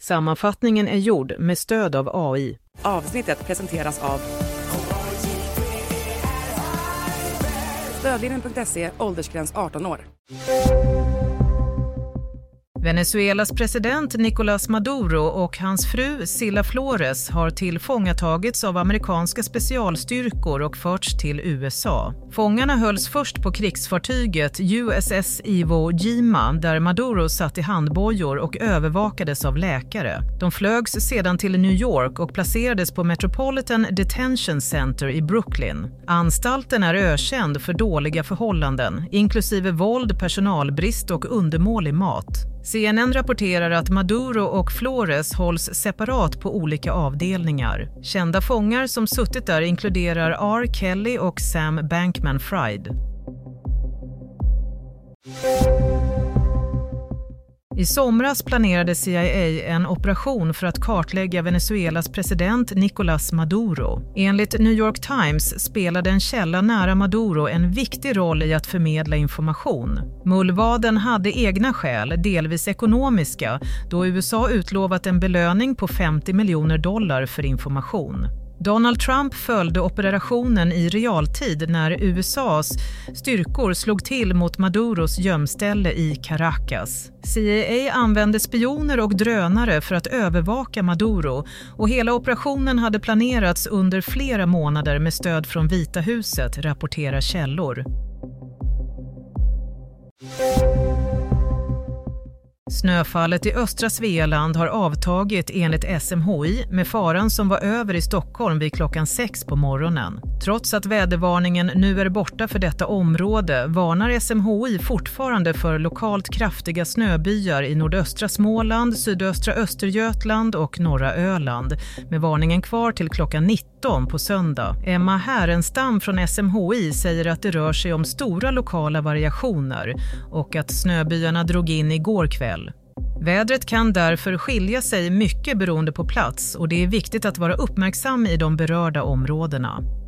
Sammanfattningen är gjord med stöd av AI. Avsnittet presenteras av Stödlinjen.se, åldersgräns 18 år. Venezuelas president Nicolás Maduro och hans fru Sila Flores har tillfångatagits av amerikanska specialstyrkor och förts till USA. Fångarna hölls först på krigsfartyget USS Iwo Jima där Maduro satt i handbojor och övervakades av läkare. De flögs sedan till New York och placerades på Metropolitan Detention Center i Brooklyn. Anstalten är ökänd för dåliga förhållanden, inklusive våld, personalbrist och undermålig mat. CNN rapporterar att Maduro och Flores hålls separat på olika avdelningar. Kända fångar som suttit där inkluderar R. Kelly och Sam Bankman-Fried. I somras planerade CIA en operation för att kartlägga Venezuelas president Nicolás Maduro. Enligt New York Times spelade en källa nära Maduro en viktig roll i att förmedla information. Mullvaden hade egna skäl, delvis ekonomiska, då USA utlovat en belöning på $50 miljoner för information. Donald Trump följde operationen i realtid när USAs styrkor slog till mot Maduros gömställe i Caracas. CIA använde spioner och drönare för att övervaka Maduro och hela operationen hade planerats under flera månader med stöd från Vita huset, rapporterar källor. Snöfallet i östra Svealand har avtagit enligt SMHI med faran som var över i Stockholm vid klockan 6 på morgonen. Trots att vädervarningen nu är borta för detta område varnar SMHI fortfarande för lokalt kraftiga snöbyar i nordöstra Småland, sydöstra Östergötland och norra Öland med varningen kvar till klockan 19 på söndag. Emma Härenstam från SMHI säger att det rör sig om stora lokala variationer och att snöbyarna drog in igår kväll. Vädret kan därför skilja sig mycket beroende på plats och det är viktigt att vara uppmärksam i de berörda områdena.